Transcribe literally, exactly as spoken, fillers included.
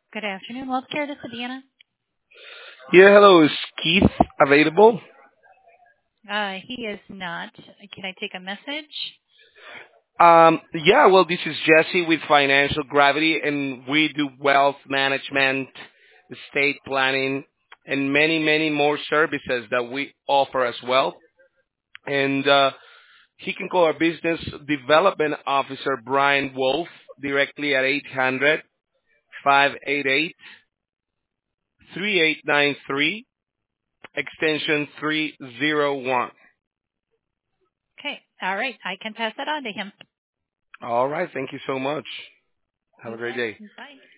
Good afternoon. Healthcare, this is Deanna. Yeah, hello. Is Keith available? Uh, he is not. Can I take a message? Um, yeah, well, this is Jesse with Financial Gravity, and we do wealth management, estate planning, and many, many more services that we offer as well. And uh, he can call our business development officer, Brian Wolf, directly at eight hundred five eight eight three eight nine three, extension three zero one. Okay. All right. I can pass that on to him. All right, thank you so much. Have a great Okay. day. Bye.